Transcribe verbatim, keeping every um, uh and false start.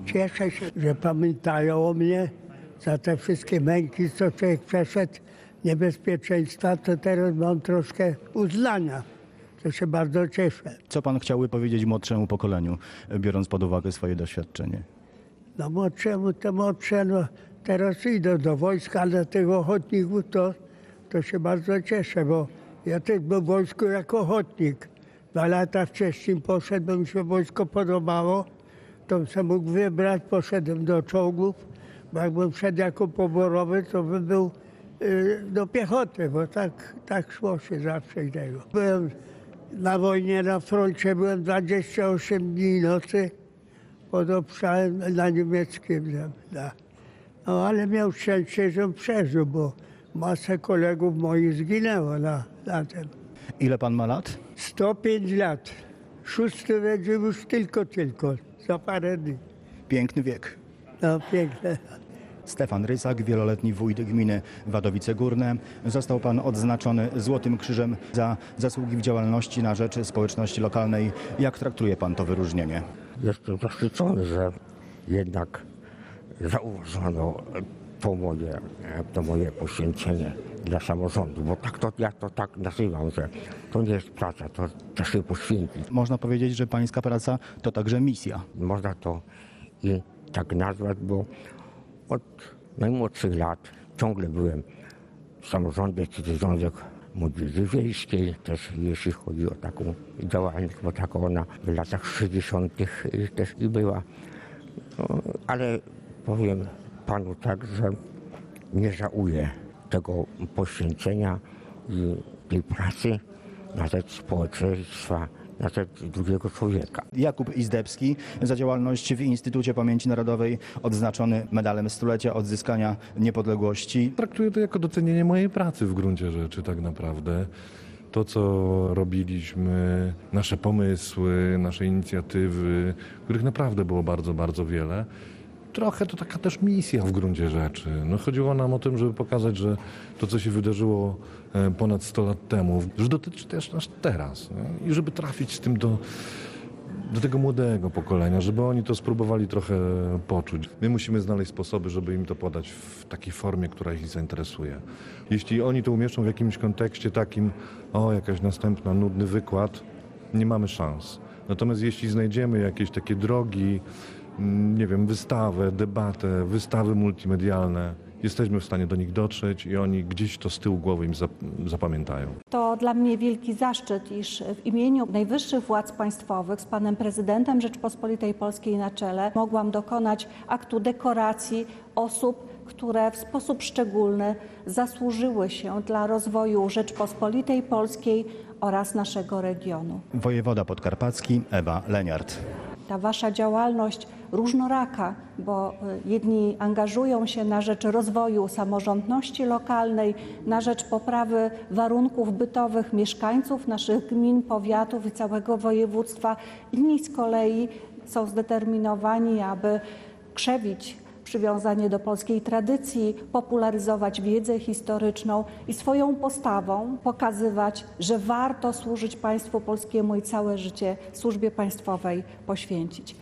Cieszę się, że pamiętają o mnie za te wszystkie męki, co człowiek przeszedł, niebezpieczeństwa, to teraz mam troszkę uznania. To się bardzo cieszę. Co pan chciałby powiedzieć młodszemu pokoleniu, biorąc pod uwagę swoje doświadczenie? No młodszemu to młodsze, no teraz idę do wojska, ale tych ochotników to, to się bardzo cieszę, bo ja też byłem w wojsku jako ochotnik. Dwa lata wcześniej poszedłem, mi się wojsko podobało, to bym sobie mógł wybrać, poszedłem do czołgów, bo jakbym szedł jako poborowy, to bym był y, do piechoty, bo tak, tak szło się zawsze i tego. Byłem na wojnie, na froncie, byłem dwadzieścia osiem dni i nocy pod obszarem na niemieckim. Da. No ale miał szczęście, że przeżył, bo masę kolegów moich zginęło na, na tym. Ile pan ma lat? sto pięć lat. Szósty będzie już tylko, tylko. Za parę dni. Piękny wiek. No piękne. Stefan Rysak, wieloletni wójt gminy Wadowice Górne. Został pan odznaczony Złotym Krzyżem za zasługi w działalności na rzecz społeczności lokalnej. Jak traktuje pan to wyróżnienie? Jestem zaszczycony, że jednak zauważono to moje, to moje poświęcenie dla samorządu, bo tak to, ja to tak nazywam, że to nie jest praca, to trzeba się poświęcić. Można powiedzieć, że pańska praca to także misja. Można to i tak nazwać, bo od najmłodszych lat ciągle byłem w samorządzie, czy też Związek Młodzieży Wiejskiej, też jeśli chodzi o taką działalność, bo tak ona w latach sześćdziesiątych też i była. No, ale powiem panu tak, że nie żałuję tego poświęcenia i tej pracy na rzecz społeczeństwa, na rzecz drugiego człowieka. Jakub Izdebski za działalność w Instytucie Pamięci Narodowej odznaczony medalem stulecia odzyskania niepodległości. Traktuję to jako docenienie mojej pracy w gruncie rzeczy tak naprawdę. To, co robiliśmy, nasze pomysły, nasze inicjatywy, których naprawdę było bardzo, bardzo wiele. Trochę to taka też misja w gruncie rzeczy. No, chodziło nam o tym, żeby pokazać, że to, co się wydarzyło ponad sto lat temu, że dotyczy też nas teraz. Nie? I żeby trafić z tym do, do tego młodego pokolenia, żeby oni to spróbowali trochę poczuć. My musimy znaleźć sposoby, żeby im to podać w takiej formie, która ich zainteresuje. Jeśli oni to umieszczą w jakimś kontekście takim, o, jakaś następna, nudny wykład, nie mamy szans. Natomiast jeśli znajdziemy jakieś takie drogi, nie wiem, wystawę, debatę, wystawy multimedialne, jesteśmy w stanie do nich dotrzeć i oni gdzieś to z tyłu głowy im zapamiętają. To dla mnie wielki zaszczyt, iż w imieniu najwyższych władz państwowych z panem prezydentem Rzeczypospolitej Polskiej na czele mogłam dokonać aktu dekoracji osób, które w sposób szczególny zasłużyły się dla rozwoju Rzeczypospolitej Polskiej oraz naszego regionu. Wojewoda podkarpacki Ewa Leniart. Ta wasza działalność różnoraka, bo jedni angażują się na rzecz rozwoju samorządności lokalnej, na rzecz poprawy warunków bytowych mieszkańców naszych gmin, powiatów i całego województwa. Inni z kolei są zdeterminowani, aby krzewić przywiązanie do polskiej tradycji, popularyzować wiedzę historyczną i swoją postawą pokazywać, że warto służyć państwu polskiemu i całe życie służbie państwowej poświęcić.